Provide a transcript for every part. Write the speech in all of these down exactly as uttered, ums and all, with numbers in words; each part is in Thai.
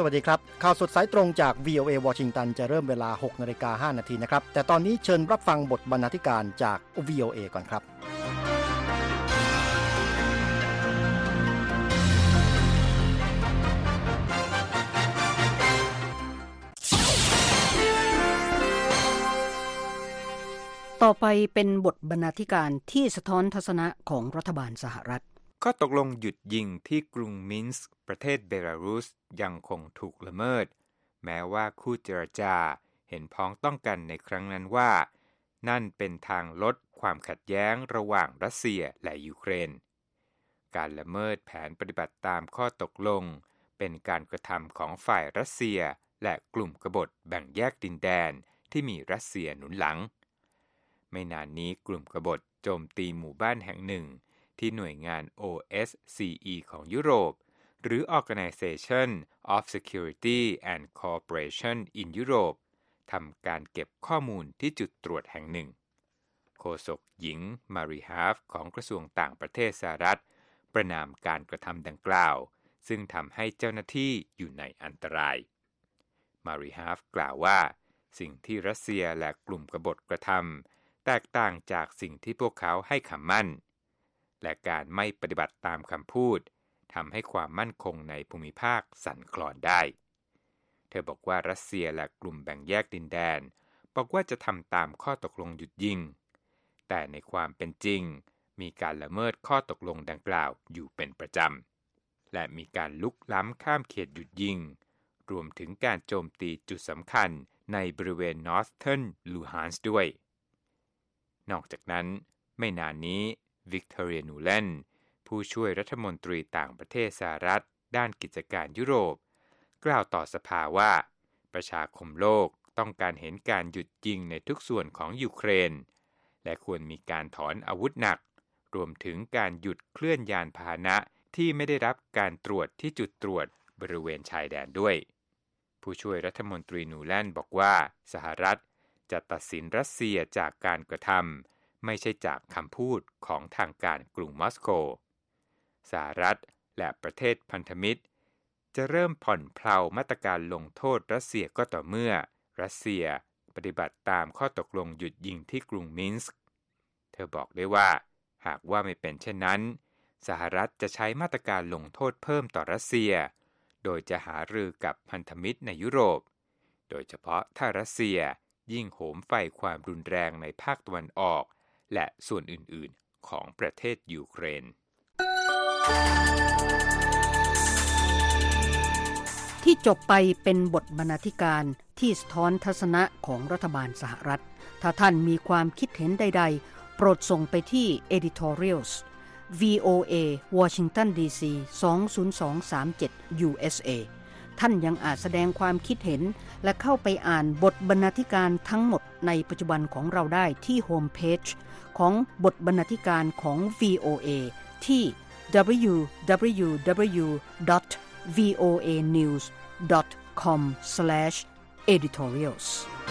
วัสดีครับข่าวสดสายตรงจาก วี โอ เอ วอชิงตันจะเริ่มเวลา หกนาฬิกาห้านาทีนะครับแต่ตอนนี้เชิญรับฟังบทบรรณาธิการจาก วี โอ เอ ก่อนครับต่อไปเป็นบทบรรณาธิการที่สะท้อนทัศนะของรัฐบาลสหรัฐข้อตกลงหยุดยิงที่กรุงมินส์ประเทศเบลารุสยังคงถูกละเมิดแม้ว่าคู่เจรจาเห็นพ้องต้องกันในครั้งนั้นว่านั่นเป็นทางลดความขัดแย้งระหว่างรัสเซียและยูเครนการละเมิดแผนปฏิบัติตามข้อตกลงเป็นการกระทำของฝ่ายรัสเซียและกลุ่มกบฏแบ่งแยกดินแดนที่มีรัสเซียหนุนหลังไม่นานนี้กลุ่มกบฏโจมตีหมู่บ้านแห่งหนึ่งที่หน่วยงาน โอ เอส ซี อี ของยุโรปหรือ Organization of Security and Cooperation in Europe ทำการเก็บข้อมูลที่จุดตรวจแห่งหนึ่งโฆษกหญิงมารีฮาฟของกระทรวงต่างประเทศสหรัฐประณามการกระทำดังกล่าวซึ่งทำให้เจ้าหน้าที่อยู่ในอันตรายมารีฮาฟกล่าวว่าสิ่งที่รัสเซียและกลุ่มกบฏกระทำแตกต่างจากสิ่งที่พวกเขาให้คำมั่นและการไม่ปฏิบัติตามคำพูดทำให้ความมั่นคงในภูมิภาคสั่นคลอนได้เธอบอกว่ารัสเซียและกลุ่มแบ่งแยกดินแดนบอกว่าจะทำตามข้อตกลงหยุดยิงแต่ในความเป็นจริงมีการละเมิดข้อตกลงดังกล่าวอยู่เป็นประจำและมีการลุกล้ำข้ามเขตหยุดยิงรวมถึงการโจมตีจุดสำคัญในบริเวณ Northern Luhansk ด้วยนอกจากนั้นไม่นานนี้วิกตอเรีย นูแลนผู้ช่วยรัฐมนตรีต่างประเทศสหรัฐด้านกิจการยุโรปกล่าวต่อสภาว่าประชาคมโลกต้องการเห็นการหยุดยิงในทุกส่วนของยูเครนและควรมีการถอนอาวุธหนักรวมถึงการหยุดเคลื่อนยานพาหนะที่ไม่ได้รับการตรวจที่จุดตรวจบริเวณชายแดนด้วยผู้ช่วยรัฐมนตรีนูแลนบอกว่าสหรัฐจะตัดสินรัสเซียจากการกระทำไม่ใช่จากคำพูดของทางการกรุงมอสโกสหรัฐและประเทศพันธมิตรจะเริ่มผ่อนเพลามาตรการลงโทษรัสเซียก็ต่อเมื่อรัสเซียปฏิบัติตามข้อตกลงหยุดยิงที่กรุงมินส์เธอบอกได้ว่าหากว่าไม่เป็นเช่นนั้นสหรัฐจะใช้มาตรการลงโทษเพิ่มต่อรัสเซียโดยจะหารือกับพันธมิตรในยุโรปโดยเฉพาะถ้ารัสเซียยิ่งโหมไฟความรุนแรงในภาคตะวันออกและส่วนอื่นๆของประเทศยูเครนที่จบไปเป็นบทบรรณาธิการที่สะท้อนทัศนะของรัฐบาลสหรัฐถ้าท่านมีความคิดเห็นใดๆโปรดส่งไปที่ editorials วี โอ เอ Washington ดี ซี สอง ศูนย์ สอง สาม เจ็ด ยู เอส เอ ท่านยังอาจแสดงความคิดเห็นและเข้าไปอ่านบทบรรณาธิการทั้งหมดในปัจจุบันของเราได้ที่โฮมเพจของบทบรรณาธิการของ วี โอ เอ ที่ ดับเบิลยู ดับเบิลยู ดับเบิลยู ดอท วี โอ เอ นิวส์ ดอท คอม สแลช เอดิทอเรียลส์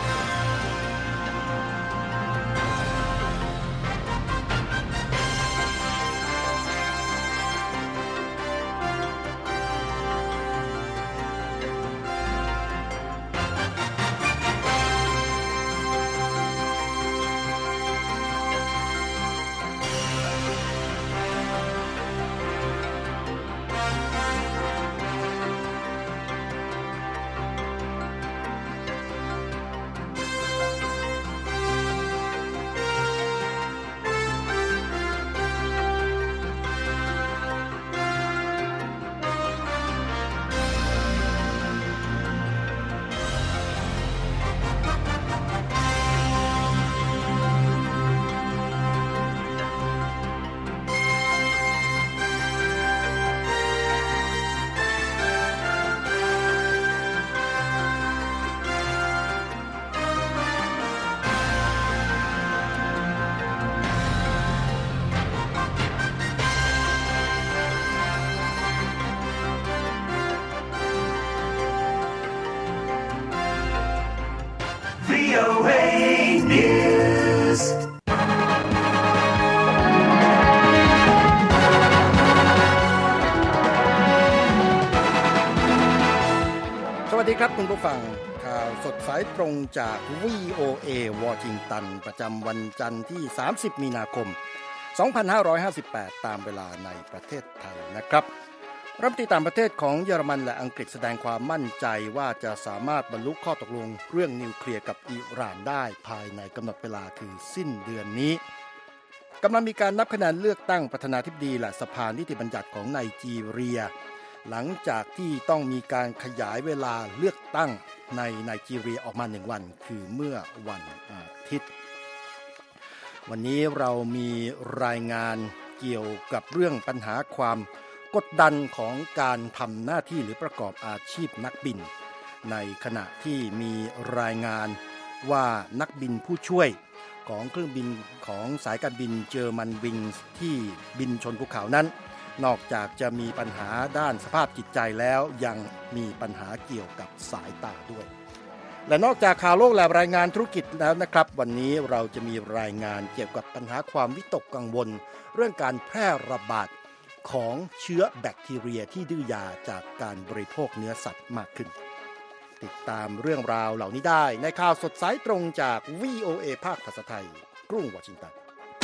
วี โอ เอ News สวัสดีครับคุณผู้ฟังข่าวสดสายตรงจาก วี โอ เอ วอชิงตันประจำวันจันทร์ที่สามสิบมีนาคมสองพันห้าร้อยห้าสิบแปดตามเวลาในประเทศไทยนะครับรัฐมนตรีต่างประเทศของเยอรมันและอังกฤษแสดงความมั่นใจว่าจะสามารถบรรลุข้อตกลงเรื่องนิวเคลียร์กับอิหร่านได้ภายในกำหนดเวลาคือสิ้นเดือนนี้กำลังมีการนับคะแนนเลือกตั้งประธานาธิบดีและสภานิติบัญญัติของไนจีเรียหลังจากที่ต้องมีการขยายเวลาเลือกตั้งในไนจีเรียออกมาหนึ่งวันคือเมื่อวันอาทิตย์วันนี้เรามีรายงานเกี่ยวกับเรื่องปัญหาความกดดันของการทำหน้าที่หรือประกอบอาชีพนักบินในขณะที่มีรายงานว่านักบินผู้ช่วยของเครื่องบินของสายการบินเจอร์มันวิงส์ที่บินชนภูเขานั้นนอกจากจะมีปัญหาด้านสภาพจิตใจแล้วยังมีปัญหาเกี่ยวกับสายตาด้วยและนอกจากข่าวโลกและรายงานธุรกิจแล้วนะครับวันนี้เราจะมีรายงานเกี่ยวกับปัญหาความวิตกกังวลเรื่องการแพร่ระบาดของเชื้อแบคทีเรียที่ดื้อยาจากการบริโภคเนื้อสัตว์มากขึ้นติดตามเรื่องราวเหล่านี้ได้ในข่าวสดสายตรงจาก วี โอ เอ ภาคภาษาไทยกรุงวอชิงตัน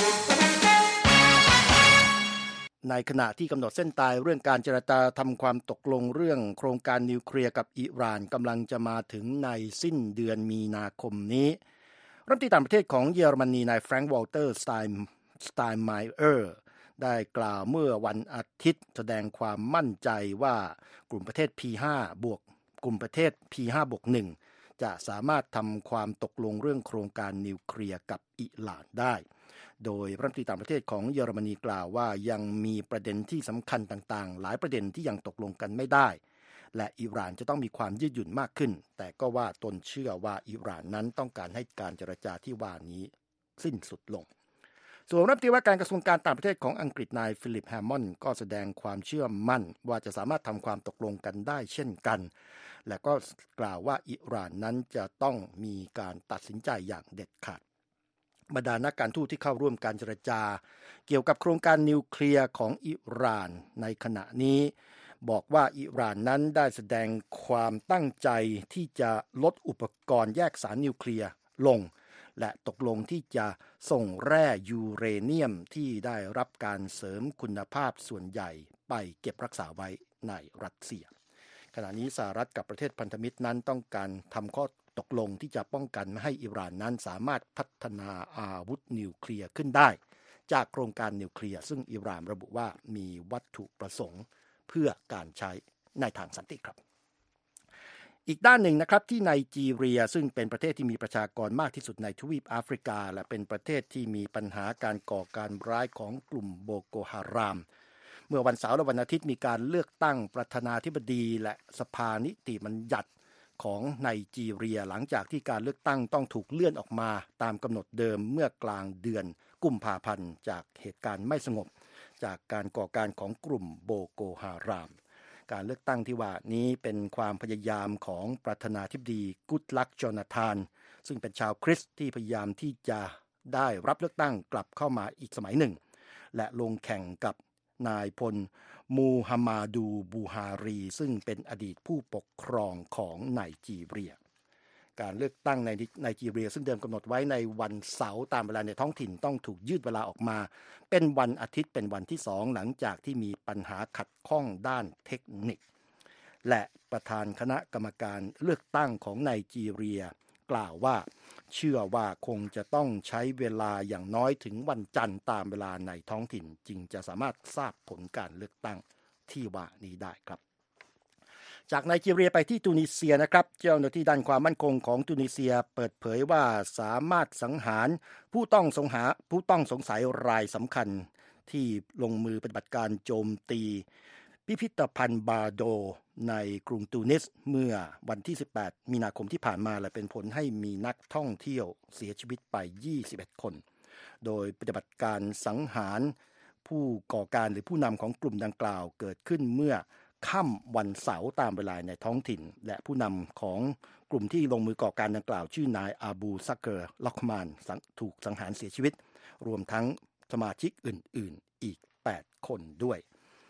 ในขณะที่กำหนดเส้นตายเรื่องการเจรจาทำความตกลงเรื่องโครงการนิวเคลียร์กับอิหร่านกำลังจะมาถึงในสิ้นเดือนมีนาคมนี้รัฐมนตรีต่างประเทศของเยอรมนีนายแฟรงค์วอลเตอร์สไตน์สไตน์ไมเออร์ได้กล่าวเมื่อวันอาทิตย์แสดงความมั่นใจว่ากลุ่มประเทศ พี ห้า บวกกลุ่มประเทศ พี ห้า บวก หนึ่ง จะสามารถทำความตกลงเรื่องโครงการนิวเคลียร์กับอิหร่านได้โดยรัฐมนตรีต่างประเทศของเยอรมนีกล่าวว่ายังมีประเด็นที่สำคัญต่างๆหลายประเด็นที่ยังตกลงกันไม่ได้และอิหร่านจะต้องมีความยืดหยุ่นมากขึ้นแต่ก็ว่าตนเชื่อว่าอิหร่านนั้นต้องการให้การเจรจาที่ว่านี้สิ้นสุดลงส่วนรัฐมนตรีว่าการกระทรวงการต่างประเทศของอังกฤษนายฟิลิปแฮมมอนด์ก็แสดงความเชื่อมั่นว่าจะสามารถทำความตกลงกันได้เช่นกันและก็กล่าวว่าอิหร่านนั้นจะต้องมีการตัดสินใจอย่างเด็ดขาดบรรดานักการทูตที่เข้าร่วมการเจรจาเกี่ยวกับโครงการนิวเคลียร์ของอิหร่านในขณะนี้บอกว่าอิหร่านนั้นได้แสดงความตั้งใจที่จะลดอุปกรณ์แยกสารนิวเคลียร์ลงและตกลงที่จะส่งแร่ยูเรเนียมที่ได้รับการเสริมคุณภาพส่วนใหญ่ไปเก็บรักษาไว้ในรัสเซียขณะนี้สหรัฐกับประเทศพันธมิตรนั้นต้องการทำข้อตกลงที่จะป้องกันไม่ให้อิหร่านนั้นสามารถพัฒนาอาวุธนิวเคลียร์ขึ้นได้จากโครงการนิวเคลียร์ซึ่งอิหร่านระบุว่ามีวัตถุประสงค์เพื่อการใช้ในทางสันติครับอีกด้านหนึ่งนะครับที่ไนจีเรียซึ่งเป็นประเทศที่มีประชากรมากที่สุดในทวีปแอฟริกาและเป็นประเทศที่มีปัญหาการก่อการร้ายของกลุ่มโบโกฮารามเมื่อวันเสาร์และวันอาทิตย์มีการเลือกตั้งประธานาธิบดีและสภานิติบัญญัติของไนจีเรียหลังจากที่การเลือกตั้งต้องถูกเลื่อนออกมาตามกำหนดเดิมเมื่อกลางเดือนกุมภาพันธ์จากเหตุการณ์ไม่สงบจากการก่อการของกลุ่มโบโกฮารามการเลือกตั้งที่ว่านี้เป็นความพยายามของประธานาธิบดีกุดลักจอนาธานซึ่งเป็นชาวคริสต์ที่พยายามที่จะได้รับเลือกตั้งกลับเข้ามาอีกสมัยหนึ่งและลงแข่งกับนายพลมูฮัมหมัดูบูฮารีซึ่งเป็นอดีตผู้ปกครองของไนจีเรียการเลือกตั้งในไนจีเรียซึ่งเดิมกำหนดไว้ในวันเสาร์ตามเวลาในท้องถิ่นต้องถูกยืดเวลาออกมาเป็นวันอาทิตย์เป็นวันที่สองหลังจากที่มีปัญหาขัดข้องด้านเทคนิคและประธานคณะกรรมการเลือกตั้งของไนจีเรียกล่าวว่าเชื่อว่าคงจะต้องใช้เวลาอย่างน้อยถึงวันจันทร์ตามเวลาในท้องถิ่นจึงจะสามารถทราบผลการเลือกตั้งที่ว่านี้ได้ครับจากไนจีเรียไปที่ตูนิเซียนะครับเจ้าหน้าที่ด้านความมั่นคงของตูนิเซียเปิดเผยว่าสามารถสังหารผู้ต้องสงหาผู้ต้องสงสัยรายสำคัญที่ลงมือปฏิบัติการโจมตีพิพิธภัณฑ์บาโดในกรุงตูนิสเมื่อวันที่สิบแปดมีนาคมที่ผ่านมาและเป็นผลให้มีนักท่องเที่ยวเสียชีวิตไปยี่สิบเอ็ดคนโดยปฏิบัติการสังหารผู้ก่อการหรือผู้นำของกลุ่มดังกล่าวเกิดขึ้นเมื่อค่ำวันเสาร์ตามเวลาในท้องถิ่นและผู้นำของกลุ่มที่ลงมือก่อการดังกล่าวชื่อนายอาบูซักเกอร์ล็อกมานถูกสังหารเสียชีวิตรวมทั้งสมาชิกอื่นๆอีกแปดคนด้วย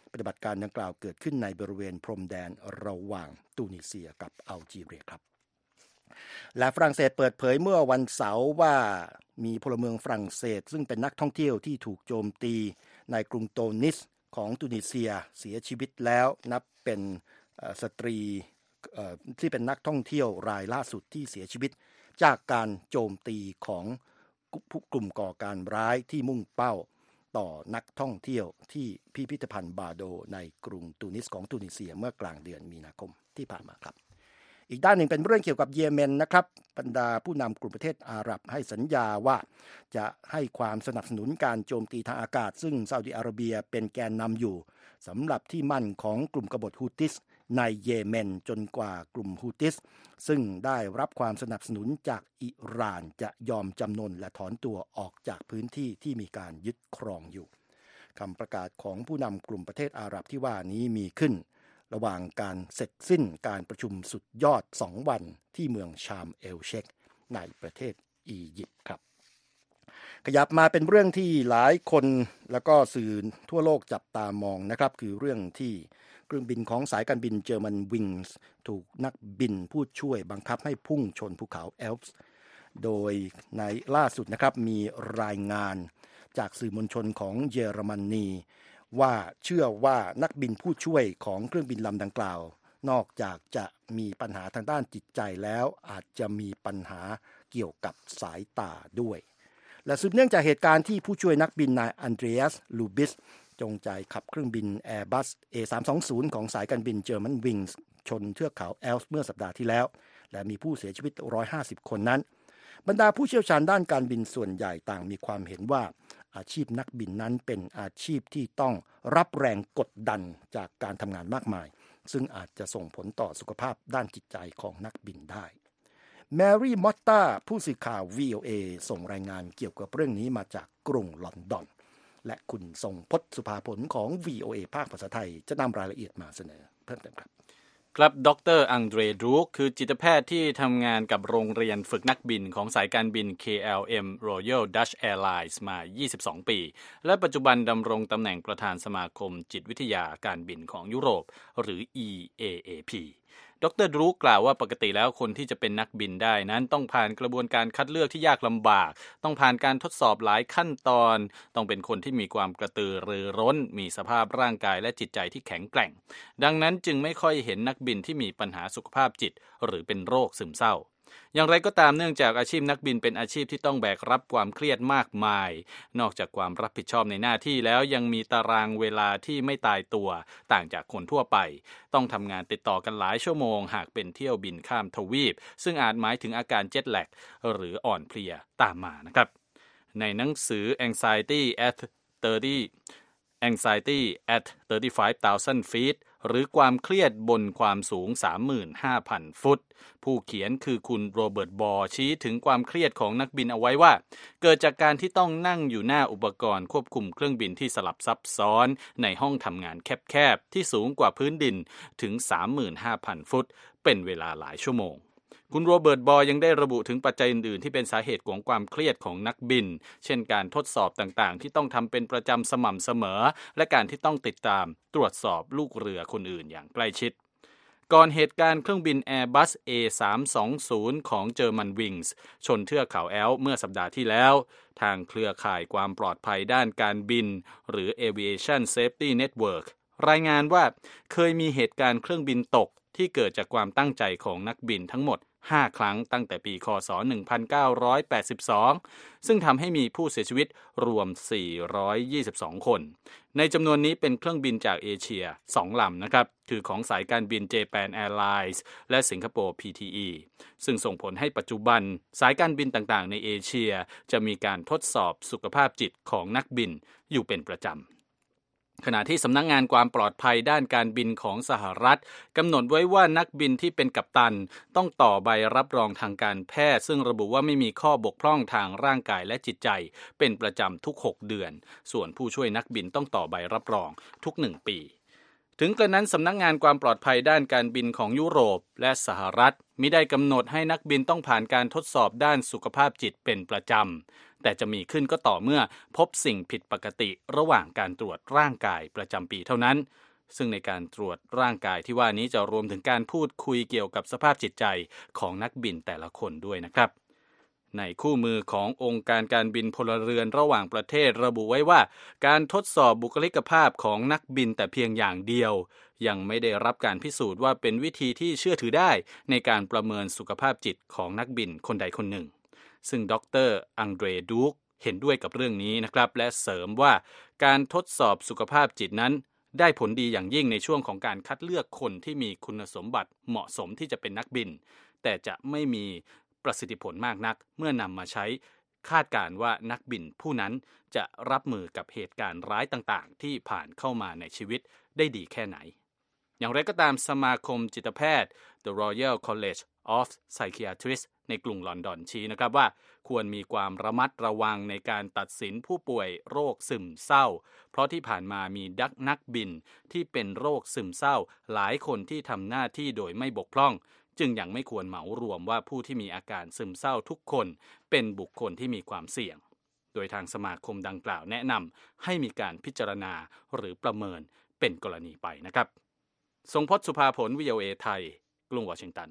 ปฏิบัติการดังกล่าวเกิดขึ้นในบริเวณพรมแดนระหว่างตูนิเซียกับอัลจีเรียครับและฝรั่งเศสเปิดเผยเมื่อวันเสาร์ว่ามีพลเมืองฝรั่งเศสซึ่งเป็นนักท่องเที่ยวที่ถูกโจมตีในกรุงโตนิสของตูนิเซียเสียชีวิตแล้วนับเป็นสตรีที่เป็นนักท่องเที่ยวรายล่าสุดที่เสียชีวิตจากการโจมตีของกลุ่มก่อการร้ายที่มุ่งเป้าต่อนักท่องเที่ยวที่พิพิธภัณฑ์บาโดในกรุงตูนิสของตูนิเซียเมื่อกลางเดือนมีนาคมที่ผ่านมาครับอีกด้านหนึ่งเป็นเรื่องเกี่ยวกับเยเมนนะครับบรรดาผู้นำกลุ่มประเทศอาหรับให้สัญญาว่าจะให้ความสนับสนุนการโจมตีทางอากาศซึ่งซาอุดิอาระเบียเป็นแกนนำอยู่สำหรับที่มั่นของกลุ่มกบฏฮูติสในเยเมนจนกว่ากลุ่มฮูติสซึ่งได้รับความสนับสนุนจากอิหร่านจะยอมจำนนและถอนตัวออกจากพื้นที่ที่มีการยึดครองอยู่คำประกาศของผู้นำกลุ่มประเทศอาหรับที่ว่านี้มีขึ้นระหว่างการเสร็จสิ้นการประชุมสุดยอดสองวันที่เมืองชามเอลเชคในประเทศอียิปต์ครับขยับมาเป็นเรื่องที่หลายคนแล้วก็สื่อทั่วโลกจับตามองนะครับคือเรื่องที่เครื่องบินของสายการบินเจอร์มันวิงส์ถูกนักบินผู้ช่วยบังคับให้พุ่งชนภูเขาแอลป์โดยในล่าสุดนะครับมีรายงานจากสื่อมวลชนของเยอรมนีว่าเชื่อว่านักบินผู้ช่วยของเครื่องบินลำดังกล่าวนอกจากจะมีปัญหาทางด้านจิตใจแล้วอาจจะมีปัญหาเกี่ยวกับสายตาด้วยและสืบเนื่องจากเหตุการณ์ที่ผู้ช่วยนักบินนายอันเดรียสลูบิสจงใจขับเครื่องบิน Airbus เอ สามสองศูนย์ ของสายการบินเจอร์มันวิงส์ชนเทือกเขาแอลป์เมื่อสัปดาห์ที่แล้วและมีผู้เสียชีวิตหนึ่งร้อยห้าสิบคนนั้นบรรดาผู้เชี่ยวชาญด้านการบินส่วนใหญ่ต่างมีความเห็นว่าอาชีพนักบินนั้นเป็นอาชีพที่ต้องรับแรงกดดันจากการทำงานมากมายซึ่งอาจจะส่งผลต่อสุขภาพด้านจิตใจของนักบินได้แมรี่มอตตาผู้สื่อข่าว วี โอ เอ ส่งรายงานเกี่ยวกับเรื่องนี้มาจากกรุงลอนดอนและคุณทรงพจน์สุภาผลของ วี โอ เอ ภาคภาษาไทยจะนำรายละเอียดมาเสนอเพิ่มเติมครับครับดร.อังเดรดรูกคือจิตแพทย์ที่ทำงานกับโรงเรียนฝึกนักบินของสายการบิน เค แอล เอ็ม Royal Dutch Airlines มา ยี่สิบสอง ปีและปัจจุบันดำรงตำแหน่งประธานสมาคมจิตวิทยาการบินของยุโรปหรือ อี เอ เอ พี ดร.ดรูกกล่าวว่าปกติแล้วคนที่จะเป็นนักบินได้นั้นต้องผ่านกระบวนการคัดเลือกที่ยากลำบากต้องผ่านการทดสอบหลายขั้นตอนต้องเป็นคนที่มีความกระตือรือร้นมีสภาพร่างกายและจิตใจที่แข็งแกร่งดังนั้นจึงไม่ค่อยเห็นนักบินที่มีปัญหาสุขภาพจิตหรือเป็นโรคซึมเศร้าอย่างไรก็ตามเนื่องจากอาชีพนักบินเป็นอาชีพที่ต้องแบกรับความเครียดมากมายนอกจากความรับผิดชอบในหน้าที่แล้วยังมีตารางเวลาที่ไม่ตายตัวต่างจากคนทั่วไปต้องทำงานติดต่อกันหลายชั่วโมงหากเป็นเที่ยวบินข้ามทวีปซึ่งอาจหมายถึงอาการเจ็ตแลกหรืออ่อนเพลียตามมานะครับในหนังสือ Anxiety at 30 Anxiety at สามสิบห้าพัน feet หรือความเครียดบนความสูง สามหมื่นห้าพัน ฟุตผู้เขียนคือคุณโรเบิร์ตบอร์ชี้ถึงความเครียดของนักบินเอาไว้ว่าเกิดจากการที่ต้องนั่งอยู่หน้าอุปกรณ์ควบคุมเครื่องบินที่สลับซับซ้อนในห้องทำงานแคบๆที่สูงกว่าพื้นดินถึง สามหมื่นห้าพัน ฟุตเป็นเวลาหลายชั่วโมงคุณโรเบิร์ตบอร์ยังได้ระบุถึงปัจจัยอื่นๆที่เป็นสาเหตุของความเครียดของนักบินเช่นการทดสอบต่างๆที่ต้องทำเป็นประจำสม่ำเสมอและการที่ต้องติดตามตรวจสอบลูกเรือคนอื่นอย่างใกล้ชิดก่อนเหตุการณ์เครื่องบิน Airbus เอ สามสองศูนย์ ของ Germanwings ชนเทือกเขาแอลป์เมื่อสัปดาห์ที่แล้วทางเครือข่ายความปลอดภัยด้านการบินหรือ Aviation Safety Network รายงานว่าเคยมีเหตุการณ์เครื่องบินตกที่เกิดจากความตั้งใจของนักบินทั้งหมดห้าครั้งตั้งแต่ปีคศหนึ่งพันเก้าร้อยแปดสิบสองซึ่งทำให้มีผู้เสียชีวิตรวมสี่ร้อยยี่สิบสองคนในจำนวนนี้เป็นเครื่องบินจากเอเชียสองลำนะครับคือของสายการบิน Japan Airlines และสิงคโปร์ พี ที อี ซึ่งส่งผลให้ปัจจุบันสายการบินต่างๆในเอเชียจะมีการทดสอบสุขภาพจิตของนักบินอยู่เป็นประจำขณะที่สำนักงานความปลอดภัยด้านการบินของสหรัฐกำหนดไว้ว่านักบินที่เป็นกัปตันต้องต่อใบรับรองทางการแพทย์ซึ่งระบุว่าไม่มีข้อบกพร่องทางร่างกายและจิตใจเป็นประจำทุกหกเดือนส่วนผู้ช่วยนักบินต้องต่อใบรับรองทุกหนึ่งปีถึงกระนั้นสำนักงานความปลอดภัยด้านการบินของยุโรปและสหรัฐมิได้กำหนดให้นักบินต้องผ่านการทดสอบด้านสุขภาพจิตเป็นประจำแต่จะมีขึ้นก็ต่อเมื่อพบสิ่งผิดปกติระหว่างการตรวจร่างกายประจำปีเท่านั้นซึ่งในการตรวจร่างกายที่ว่านี้จะรวมถึงการพูดคุยเกี่ยวกับสภาพจิตใจของนักบินแต่ละคนด้วยนะครับในคู่มือขององค์การการบินพลเรือนระหว่างประเทศระบุไว้ว่าการทดสอบบุคลิกภาพของนักบินแต่เพียงอย่างเดียวยังไม่ได้รับการพิสูจน์ว่าเป็นวิธีที่เชื่อถือได้ในการประเมินสุขภาพจิตของนักบินคนใดคนหนึ่งซึ่งดร.อังเดรดูกเห็นด้วยกับเรื่องนี้นะครับและเสริมว่าการทดสอบสุขภาพจิตนั้นได้ผลดีอย่างยิ่งในช่วงของการคัดเลือกคนที่มีคุณสมบัติเหมาะสมที่จะเป็นนักบินแต่จะไม่มีประสิทธิผลมากนักเมื่อนำมาใช้คาดการณ์ว่านักบินผู้นั้นจะรับมือกับเหตุการณ์ร้ายต่างๆที่ผ่านเข้ามาในชีวิตได้ดีแค่ไหนอย่างไรก็ตามสมาคมจิตแพทย์ The Royal College of Psychiatrists ในกรุงลอนดอนชี้นะครับว่าควรมีความระมัดระวังในการตัดสินผู้ป่วยโรคซึมเศร้าเพราะที่ผ่านมามีดักนักบินที่เป็นโรคซึมเศร้าหลายคนที่ทำหน้าที่โดยไม่บกพร่องจึงยังไม่ควรเหมารวมว่าผู้ที่มีอาการซึมเศร้าทุกคนเป็นบุคคลที่มีความเสี่ยงโดยทางสมาคมดังกล่าวแนะนำให้มีการพิจารณาหรือประเมินเป็นกรณีไปนะครับทรงพจน์ สุภาผล วี โอ เอ ไทยกรุงวอชิงตัน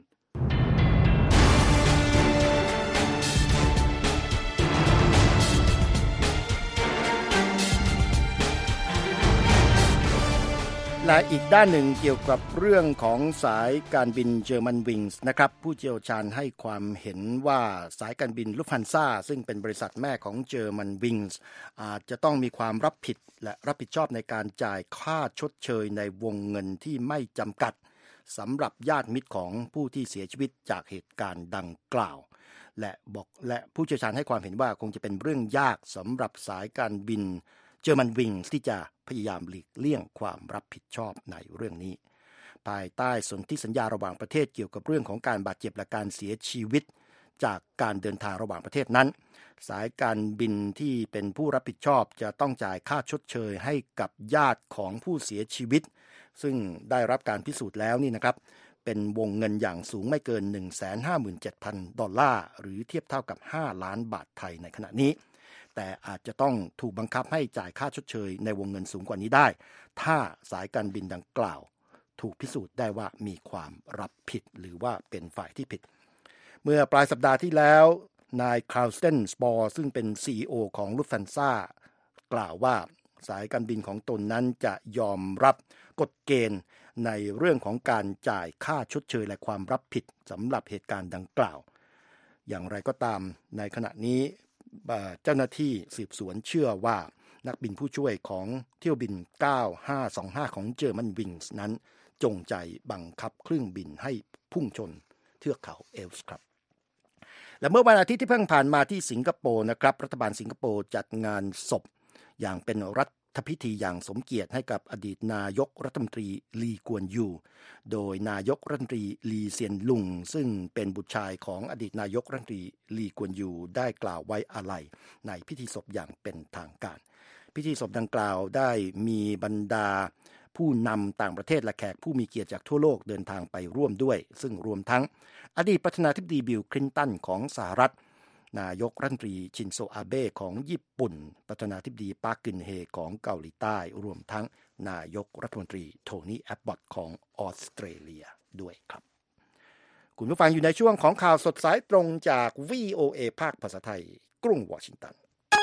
และอีกด้านหนึ่งเกี่ยวกับเรื่องของสายการบินเจอร์มันวิงส์นะครับผู้เชี่ยวชาญให้ความเห็นว่าสายการบินลุฟฮันซ่าซึ่งเป็นบริษัทแม่ของเจอร์มันวิงส์อาจจะต้องมีความรับผิดและรับผิดชอบในการจ่ายค่าชดเชยในวงเงินที่ไม่จำกัดสำหรับญาติมิตรของผู้ที่เสียชีวิตจากเหตุการณ์ดังกล่าวและบอกและผู้เชี่ยวชาญให้ความเห็นว่าคงจะเป็นเรื่องยากสำหรับสายการบินเจอร์มันวิงส์ที่จะพยายามหลีกเลี่ยงความรับผิดชอบในเรื่องนี้ภายใต้สนธิสัญญาระหว่างประเทศเกี่ยวกับเรื่องของการบาดเจ็บและการเสียชีวิตจากการเดินทางระหว่างประเทศนั้นสายการบินที่เป็นผู้รับผิดชอบจะต้องจ่ายค่าชดเชยให้กับญาติของผู้เสียชีวิตซึ่งได้รับการพิสูจน์แล้วนี่นะครับเป็นวงเงินอย่างสูงไม่เกิน หนึ่งแสนห้าหมื่นเจ็ดพัน ดอลลาร์หรือเทียบเท่ากับห้าล้านบาทไทยในขณะนี้แต่อาจจะต้องถูกบังคับให้จ่ายค่าชดเชยในวงเงินสูงกว่านี้ได้ถ้าสายการบินดังกล่าวถูกพิสูจน์ได้ว่ามีความรับผิดหรือว่าเป็นฝ่ายที่ผิดเมื่อปลายสัปดาห์ที่แล้วนายคาร์ลสเตนสปอร์ซึ่งเป็น ซี อี โอ ของลุฟฮันซ่ากล่าวว่าสายการบินของตนนั้นจะยอมรับกฎเกณฑ์ในเรื่องของการจ่ายค่าชดเชยและความรับผิดสำหรับเหตุการณ์ดังกล่าวอย่างไรก็ตามในขณะนี้เจ้าหน้าที่สืบสวนเชื่อว่านักบินผู้ช่วยของเที่ยวบินเก้าห้าสองห้าของเจอร์มันวิงส์นั้นจงใจบังคับเครื่องบินให้พุ่งชนเทือกเขาเอลส์ครับและเมื่อวันอาทิตย์ที่เพิ่งผ่านมาที่สิงคโปร์นะครับรัฐบาลสิงคโปร์จัดงานศพอย่างเป็นรัฐพิธีอย่างสมเกียรติให้กับอดีตนายกรัฐมนตรีลีกวนยูโดยนายกรัฐมนตรีลีเซียนลุงซึ่งเป็นบุตรชายของอดีตนายกรัฐมนตรีลีกวนยูได้กล่าวไว้อาลัยในพิธีศพอย่างเป็นทางการพิธีศพดังกล่าวได้มีบรรดาผู้นำต่างประเทศและแขกผู้มีเกียรติจากทั่วโลกเดินทางไปร่วมด้วยซึ่งรวมทั้งอดีตประธานาธิบดีบิลคลินตันของสหรัฐนายกรัฐมนตรีชินโซอาเบะของญี่ปุ่นประธานาธิบดีปาร์คกึนเฮของเกาหลีใต้รวมทั้งนายกรัฐมนตรีโทนี่แอบบอตของออสเตรเลียด้วยครับคุณผู้ฟังอยู่ในช่วงของข่าวสดสายตรงจาก วี โอ เอ ภาคภาษาไทยกรุงวอชิงตัน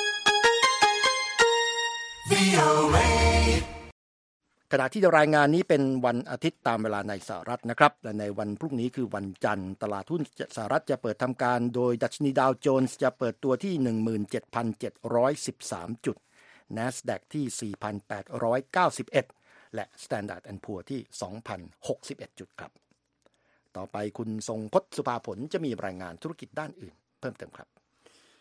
วี โอ เอขณะที่รายงานนี้เป็นวันอาทิตย์ตามเวลาในสหรัฐนะครับและในวันพรุ่งนี้คือวันจันทร์ตลาดหุ้นสหรัฐจะเปิดทำการโดยดัชนีดาวโจนส์จะเปิดตัวที่ หนึ่งหมื่นเจ็ดพันเจ็ดร้อยสิบสาม จุด NASDAQ ที่ สี่พันแปดร้อยเก้าสิบเอ็ด และ Standard แอนด์ Poor's ที่ สองพันหกสิบเอ็ด จุดครับต่อไปคุณทรงพจน์ สุภาผลจะมีรายงานธุรกิจด้านอื่นเพิ่มเติมครับ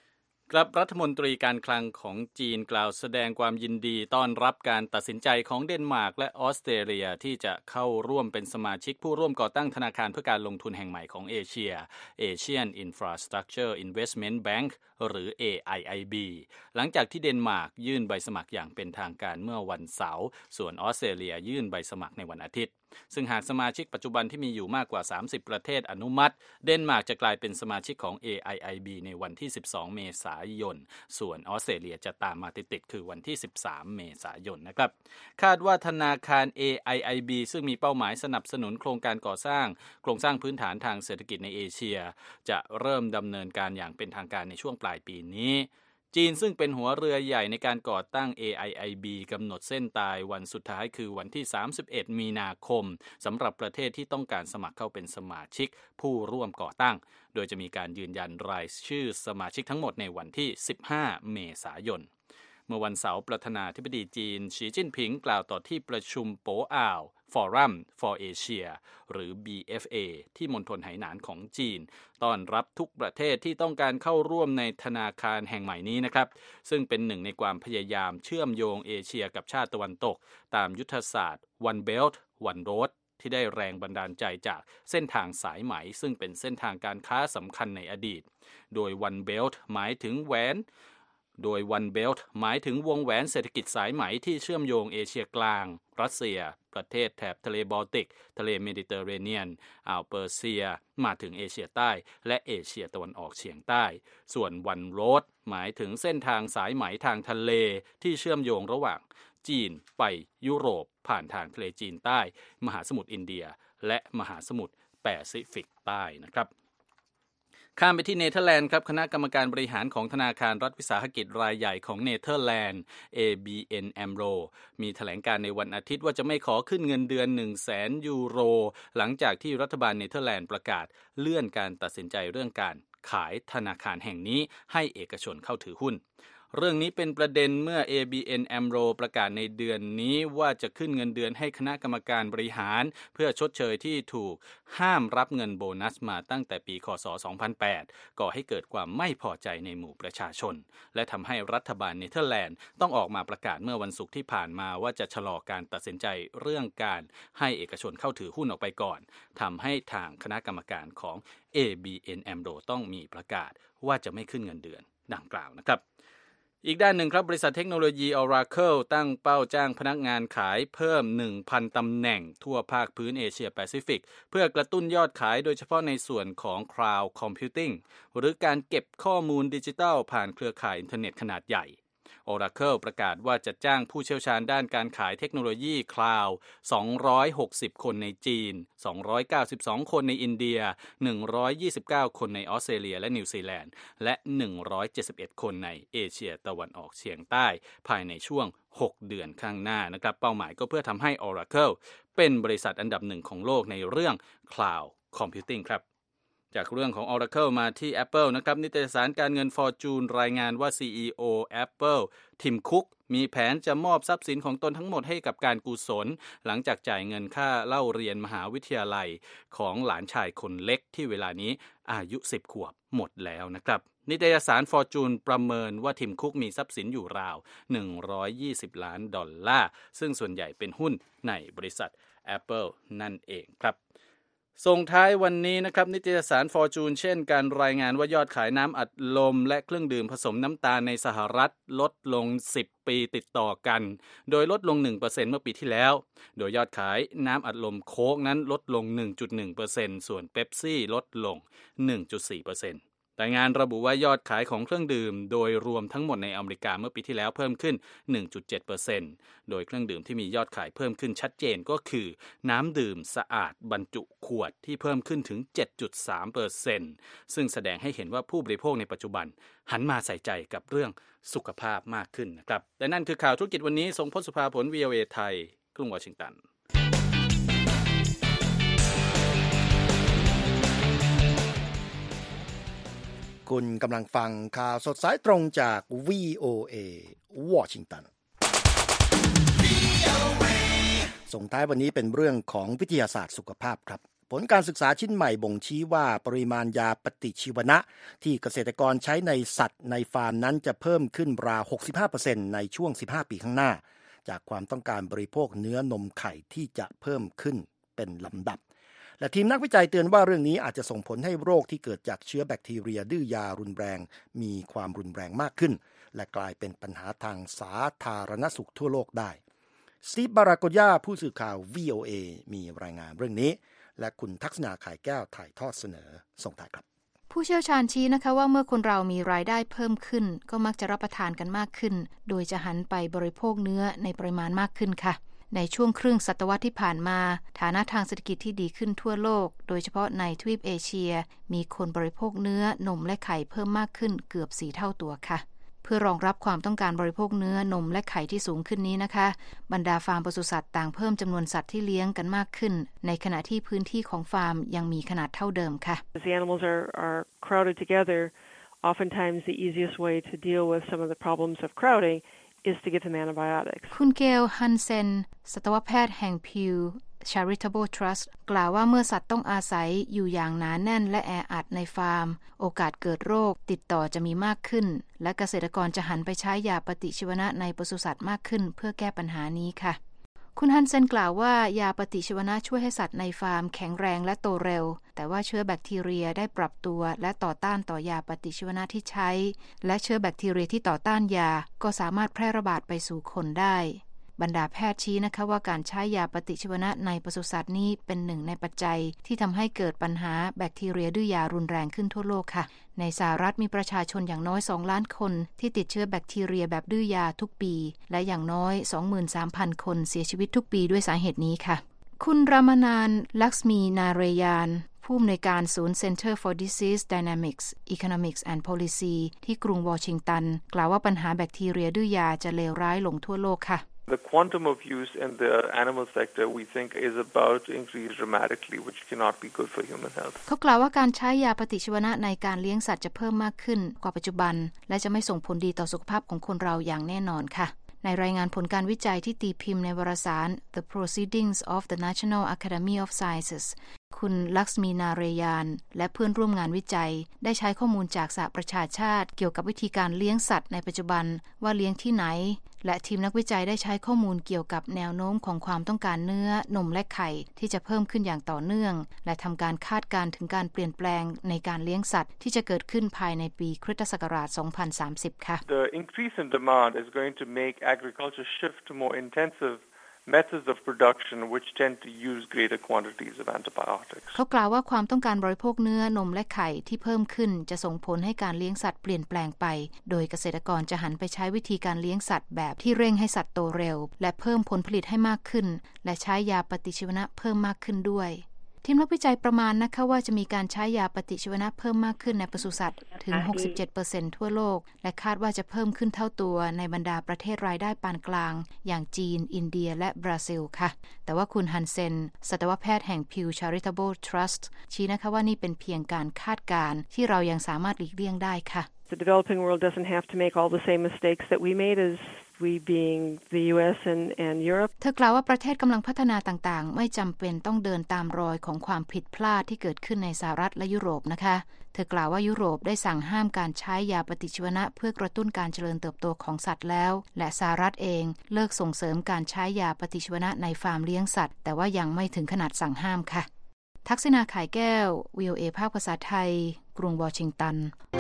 ครับรัฐมนตรีการคลังของจีนกล่าวแสดงความยินดีต้อนรับการตัดสินใจของเดนมาร์กและออสเตรเลียที่จะเข้าร่วมเป็นสมาชิกผู้ร่วมก่อตั้งธนาคารเพื่อการลงทุนแห่งใหม่ของเอเชีย Asian Infrastructure Investment Bank หรือ เอ ไอ ไอ บี หลังจากที่เดนมาร์กยื่นใบสมัครอย่างเป็นทางการเมื่อวันเสาร์ส่วนออสเตรเลียยื่นใบสมัครในวันอาทิตย์ซึ่งหากสมาชิกปัจจุบันที่มีอยู่มากกว่าสามสิบประเทศอนุมัติเดนมาร์กจะกลายเป็นสมาชิกของ เอ ไอ ไอ บี ในวันที่สิบสองเมษายนส่วนออสเตรเลียจะตามมาติดๆคือวันที่สิบสามเมษายนนะครับคาดว่าธนาคาร เอ ไอ ไอ บี ซึ่งมีเป้าหมายสนับสนุนโครงการก่อสร้างโครงสร้างพื้นฐานทางเศรษฐกิจในเอเชียจะเริ่มดำเนินการอย่างเป็นทางการในช่วงปลายปีนี้จีนซึ่งเป็นหัวเรือใหญ่ในการก่อตั้ง เอ ไอ ไอ บี กำหนดเส้นตายวันสุดท้ายคือวันที่สามสิบเอ็ดมีนาคมสำหรับประเทศที่ต้องการสมัครเข้าเป็นสมาชิกผู้ร่วมก่อตั้งโดยจะมีการยืนยันรายชื่อสมาชิกทั้งหมดในวันที่สิบห้าเมษายนเมื่อวันเสาร์ประธานาธิบดีจีนสีจิ้นผิงกล่าวต่อที่ประชุมโป๋อ่าว Forum for Asia หรือ บี เอฟ เอ ที่มณฑลไหหนานของจีนต้อนรับทุกประเทศที่ต้องการเข้าร่วมในธนาคารแห่งใหม่นี้นะครับซึ่งเป็นหนึ่งในความพยายามเชื่อมโยงเอเชียกับชาติตะวันตกตามยุทธศาสตร์ One Belt One Road ที่ได้แรงบันดาลใจจากเส้นทางสายไหมซึ่งเป็นเส้นทางการค้าสำคัญในอดีตโดย One Belt หมายถึงแหวนโดย One Belt หมายถึงวงแหวนเศรษฐกิจสายไหมที่เชื่อมโยงเอเชียกลางรัสเซียประเทศแถบทะเลบอลติกทะเลเมดิเตอร์เรเนียนอ่าวเปอร์เซียมาถึงเอเชียใต้และเอเชียตะวันออกเฉียงใต้ส่วน One Road หมายถึงเส้นทางสายไหมทางทะเลที่เชื่อมโยงระหว่างจีนไปยุโรปผ่านทางทะเลจีนใต้มหาสมุทรอินเดียและมหาสมุทรแปซิฟิกใต้นะครับข้ามไปที่เนเธอร์แลนด์ครับคณะกรรมการบริหารของธนาคารรัฐวิสาหกิจรายใหญ่ของเนเธอร์แลนด์ เอ บี เอ็น AMRO มีแถลงการในวันอาทิตย์ว่าจะไม่ขอขึ้นเงินเดือน หนึ่งแสน ยูโรหลังจากที่รัฐบาลเนเธอร์แลนด์ประกาศเลื่อนการตัดสินใจเรื่องการขายธนาคารแห่งนี้ให้เอกชนเข้าถือหุ้นเรื่องนี้เป็นประเด็นเมื่อ เอ บี เอ็น AMRO ประกาศในเดือนนี้ว่าจะขึ้นเงินเดือนให้คณะกรรมการบริหารเพื่อชดเชยที่ถูกห้ามรับเงินโบนัสมาตั้งแต่ปีค.ศ. สองพันแปดก่อให้เกิดความไม่พอใจในหมู่ประชาชนและทำให้รัฐบาลเนเธอร์แลนด์ต้องออกมาประกาศเมื่อวันศุกร์ที่ผ่านมาว่าจะชะลอการตัดสินใจเรื่องการให้เอกชนเข้าถือหุ้นออกไปก่อนทำให้ทางคณะกรรมการของ เอ บี เอ็น AMRO ต้องมีประกาศว่าจะไม่ขึ้นเงินเดือนดังกล่าวนะครับอีกด้านหนึ่งครับบริษัทเทคโนโลยี Oracle ตั้งเป้าจ้างพนักงานขายเพิ่ม หนึ่งพัน ตำแหน่งทั่วภาคพื้นเอเชียแปซิฟิกเพื่อกระตุ้นยอดขายโดยเฉพาะในส่วนของ Cloud Computing หรือการเก็บข้อมูลดิจิทัลผ่านเครือข่ายอินเทอร์เน็ตขนาดใหญ่ Oracle ประกาศว่าจะจ้างผู้เชี่ยวชาญด้านการขายเทคโนโลยีคลาวด์สองร้อยหกสิบคนในจีนสองร้อยเก้าสิบสองคนในอินเดียหนึ่งร้อยยี่สิบเก้าคนในออสเตรเลียและนิวซีแลนด์และหนึ่งร้อยเจ็ดสิบเอ็ดคนในเอเชียตะวันออกเฉียงใต้ภายในช่วงหกเดือนข้างหน้านะครับเป้าหมายก็เพื่อทำให้ Oracle เป็นบริษัทอันดับหนึ่งของโลกในเรื่อง Cloud Computing ครับจากเรื่องของ Oracle มาที่ Apple นะครับนิตยสารการเงิน Fortune รายงานว่า ซี อี โอ Apple ทิมคุกมีแผนจะมอบทรัพย์สินของตนทั้งหมดให้กับการกุศลหลังจากจ่ายเงินค่าเล่าเรียนมหาวิทยาลัยของหลานชายคนเล็กที่เวลานี้อายุสิบขวบหมดแล้วนะครับนิตยสาร Fortune ประเมินว่าทิมคุกมีทรัพย์สินอยู่ราวหนึ่งร้อยยี่สิบล้านดอลลาร์ซึ่งส่วนใหญ่เป็นหุ้นในบริษัท Apple นั่นเองครับส่งท้ายวันนี้นะครับนิตยสาร Fortune เช่นการรายงานว่ายอดขายน้ำอัดลมและเครื่องดื่มผสมน้ำตาลในสหรัฐลดลงสิบปีติดต่อกันโดยลดลง หนึ่งเปอร์เซ็นต์ เมื่อปีที่แล้วโดยยอดขายน้ำอัดลมโค้กนั้นลดลง หนึ่งจุดหนึ่งเปอร์เซ็นต์ ส่วนเป๊ปซี่ลดลง หนึ่งจุดสี่เปอร์เซ็นต์รายงานระบุว่ายอดขายของเครื่องดื่มโดยรวมทั้งหมดในอเมริกาเมื่อปีที่แล้วเพิ่มขึ้น หนึ่งจุดเจ็ดเปอร์เซ็นต์ โดยเครื่องดื่มที่มียอดขายเพิ่มขึ้นชัดเจนก็คือน้ำดื่มสะอาดบรรจุขวดที่เพิ่มขึ้นถึง เจ็ดจุดสามเปอร์เซ็นต์ ซึ่งแสดงให้เห็นว่าผู้บริโภคในปัจจุบันหันมาใส่ใจกับเรื่องสุขภาพมากขึ้นนะครับและนั่นคือข่าวธุรกิจวันนี้ทรงพจน์สุภาผล วี โอ เอ ไทยกรุงวอชิงตันคุณกำลังฟังข่าวสดสายตรงจาก วี โอ เอ วอชิงตันส่งท้ายวันนี้เป็นเรื่องของวิทยาศาสตร์สุขภาพครับผลการศึกษาชิ้นใหม่บ่งชี้ว่าปริมาณยาปฏิชีวนะที่เกษตรกรใช้ในสัตว์ในฟาร์มนั้นจะเพิ่มขึ้นราว หกสิบห้าเปอร์เซ็นต์ ในช่วงสิบห้าปีข้างหน้าจากความต้องการบริโภคเนื้อนมไข่ที่จะเพิ่มขึ้นเป็นลำดับและทีมนักวิจัยเตือนว่าเรื่องนี้อาจจะส่งผลให้โรคที่เกิดจากเชื้อแบคทีเรียดื้อยารุนแรงมีความรุนแรงมากขึ้นและกลายเป็นปัญหาทางสาธารณสุขทั่วโลกได้สตีฟ บาราโกย่าผู้สื่อข่าว วี โอ เอ มีรายงานเรื่องนี้และคุณทักษณาข่ายแก้วถ่ายทอดเสนอส่งถ่ายครับผู้เชี่ยวชาญชี้นะคะว่าเมื่อคนเรามีรายได้เพิ่มขึ้นก็มักจะรับประทานกันมากขึ้นโดยจะหันไปบริโภคเนื้อในปริมาณมากขึ้นค่ะในช่วงครึ่งศตวรรษที่ผ่านมาฐานะทางเศรษฐกิจที่ดีขึ้นทั่วโลกโดยเฉพาะในทวีปเอเชียมีคนบริโภคเนื้อนมและไข่เพิ่มมากขึ้นเกือบสี่เท่าตัวค่ะเพื่อรองรับความต้องการบริโภคเนื้อนมและไข่ที่สูงขึ้นนี้นะคะบรรดาฟาร์มปศุสัตว์ต่างเพิ่มจำนวนสัตว์ที่เลี้ยงกันมากขึ้นในขณะที่พื้นที่ของฟาร์มยังมีขนาดเท่าเดิมค่ะ As the animals are, are crowded together, oftentimes the easiest way to deal with some of the problems of crowding is to give them antibiotics. คุณเกล ฮันเซนสัตวแพทย์แห่ง Pew Charitable Trust กล่าวว่าเมื่อสัตว์ต้องอาศัยอยู่อย่างหนาแน่นและแออัดในฟาร์มโอกาสเกิดโรคติดต่อจะมีมากขึ้นและเกษตรกรจะหันไปใช้ยาปฏิชีวนะในปศุสัตว์มากขึ้นเพื่อแก้ปัญหานี้ค่ะคุณฮันเซนกล่าวว่ายาปฏิชีวนะช่วยให้สัตว์ในฟาร์มแข็งแรงและโตเร็วแต่ว่าเชื้อแบคทีเรียได้ปรับตัวและต่อต้านต่อยาปฏิชีวนะที่ใช้และเชื้อแบคทีเรียที่ต่อต้านยาก็สามารถแพร่ระบาดไปสู่คนได้บรรดาแพทย์ชี้นะคะว่าการใช้ยาปฏิชีวนะในปศุสัตว์นี้เป็นหนึ่งในปัจจัยที่ทำให้เกิดปัญหาแบคทีเรียดื้อยารุนแรงขึ้นทั่วโลกค่ะในสหรัฐมีประชาชนอย่างน้อยสองล้านคนที่ติดเชื้อแบคทีเรียแบบดื้อยาทุกปีและอย่างน้อย สองหมื่นสามพัน คนเสียชีวิตทุกปีด้วยสาเหตุนี้ค่ะคุณรามานาน ลักษมีนาเรยานผู้อำนวยการศูนย์ Center for Disease Dynamics Economics and Policy ที่กรุงวอชิงตันกล่าวว่าปัญหาแบคทีเรียดื้อยาจะเลวร้ายลงทั่วโลกค่ะ The quantum of use in the animal sector we think is about to increase dramatically, which cannot be good for human health. เขากล่าวว่าการใช้ยาปฏิชีวนะในการเลี้ยงสัตว์จะเพิ่มมากขึ้นกว่าปัจจุบันและจะไม่ส่งผลดีต่อสุขภาพของคนเราอย่างแน่นอนค่ะในรายงานผลการวิจัยที่ตีพิมพ์ในวารสาร The Proceedings of the National Academy of Sciences คุณลักษมีนาเรยานและเพื่อนร่วมงานวิจัยได้ใช้ข้อมูลจากสหประชาชาติเกี่ยวกับวิธีการเลี้ยงสัตว์ในปัจจุบันว่าเลี้ยงที่ไหนและทีมนักวิจัยได้ใช้ข้อมูลเกี่ยวกับแนวโน้มของความต้องการเนื้อนมและไข่ที่จะเพิ่มขึ้นอย่างต่อเนื่องและทำการคาดการณ์ถึงการเปลี่ยนแปลงในการเลี้ยงสัตว์ที่จะเกิดขึ้นภายในปีคริสตศักราช สองพันสามสิบ ค่ะ The increase in demand is going to make agriculture shift to more intensive methods of production which tend to use greater quantities of antibiotics เขากล่าวว่าความต้องการบริโภคเนื้อนมและไข่ที่เพิ่มขึ้นจะส่งผลให้การเลี้ยงสัตว์เปลี่ยนแปลงไปโดยเกษตรกรจะหันไปใช้วิธีการเลี้ยงสัตว์แบบที่เร่งให้สัตว์โตเร็วและเพิ่มผลผลิตให้มากขึ้นและใช้ยาปฏิชีวนะเพิ่มมากขึ้นด้วยทีมนักวิจัยประมาณนะคะว่าจะมีการใช้ยาปฏิชีวนะเพิ่มมากขึ้นในปศุสัตว์ถึง หกสิบเจ็ดเปอร์เซ็นต์ ทั่วโลกและคาดว่าจะเพิ่มขึ้นเท่าตัวในบรรดาประเทศรายได้ปานกลางอย่างจีนอินเดียและบราซิลค่ะแต่ว่าคุณฮันเซนสัตวแพทย์แห่ง Pew Charitable Trust ชี้นะคะว่านี่เป็นเพียงการคาดการณ์ที่เรายังสามารถหลีกเลี่ยงได้ค่ะ The developing world doesn't have to make all the same mistakes that we made as we being the ยู เอส and, and Europe เธอกล่าวว่าประเทศกำลังพัฒนาต่างๆไม่จำเป็นต้องเดินตามรอยของความผิดพลาดที่เกิดขึ้นในสหรัฐและยุโรปนะคะเธอกล่าวว่ายุโรปได้สั่งห้ามการใช้ยาปฏิชีวนะเพื่อกระตุ้นการเจริญเติบโตของสัตว์แล้วและสหรัฐเองเลิกส่งเสริมการใช้ยาปฏิชีวนะในฟาร์มเลี้ยงสัตว์แต่ว่ายังไม่ถึงขนาดสั่งห้ามค่ะทักษิณาข่ายแก้ว วี โอ เอ ภาคภาษาไทยกรุงวอชิงตัน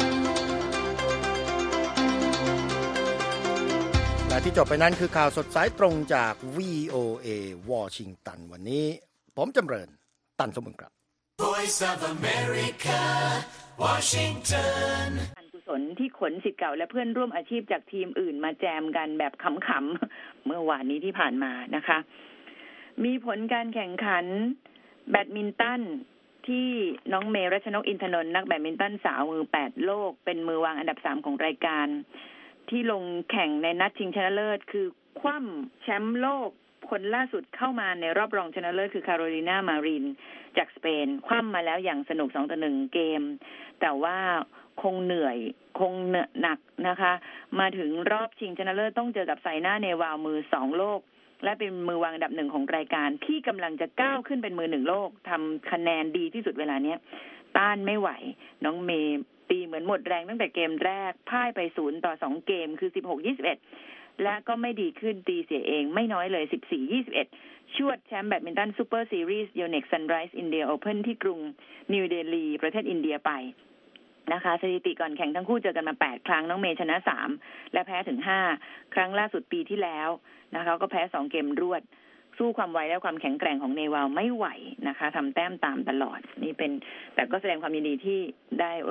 และที่จบไปนั้นคือข่าวสดสายตรงจาก วี โอ เอ วอชิงตันวันนี้ผมจำเริญตันสมบูรณ์ครับ Voice of America Washington การกุศลที่ขนศิษย์เก่าและเพื่อนร่วมอาชีพจากทีมอื่นมาแจมกันแบบขำๆเมื่อวานนี้ที่ผ่านมานะคะมีผลการแข่งขันแบดมินตันที่น้องเมย์รัชนกอินทนนท์นักแบดมินตันสาวมือแปดโลกเป็นมือวางอันดับสามของรายการที่ลงแข่งในนัดชิงชนะเลิศคือคว่ำแชมป์โลกคนล่าสุดเข้ามาในรอบรองชนะเลิศคือคาโรลินามารินจากสเปนคว่ำมาแล้วอย่างสนุกสองต่อหนึ่งเกมแต่ว่าคงเหนื่อยคงเหนื่อยหนักนะคะมาถึงรอบชิงชนะเลิศต้องเจอกับไซน่าเนวาลมือสองโลกและเป็นมือวางอันดับหนึ่งของรายการที่กำลังจะก้าวขึ้นเป็นมือหนึ่งโลกทำคะแนนดีที่สุดเวลาเนี้ยต้านไม่ไหวน้องเมย์ตีเหมือนหมดแรงตั้งแต่เกมแรกพ่ายไปศูนย์ต่อสองเกมคือ สิบหก ยี่สิบเอ็ด และก็ไม่ดีขึ้นตีเสียเองไม่น้อยเลย สิบสี่ ยี่สิบเอ็ด ชวดแชมป์แบดมินตันซูเปอร์ซีรีส์ Yonex Sunrise India Open ที่กรุงนิวเดลีประเทศอินเดียไปนะคะสถิติก่อนแข่งทั้งคู่เจอกันมาแปดครั้งน้องเมย์ชนะสามและแพ้ถึงห้าครั้งล่าสุดปีที่แล้วนะคะก็แพ้สองเกมรวดสู้ความไวและความแข็งแกร่งของเนวาลไม่ไหวนะคะทำแต้มตามตลอดนี่เป็นแต่ก็แสดงความยินดีที่ได้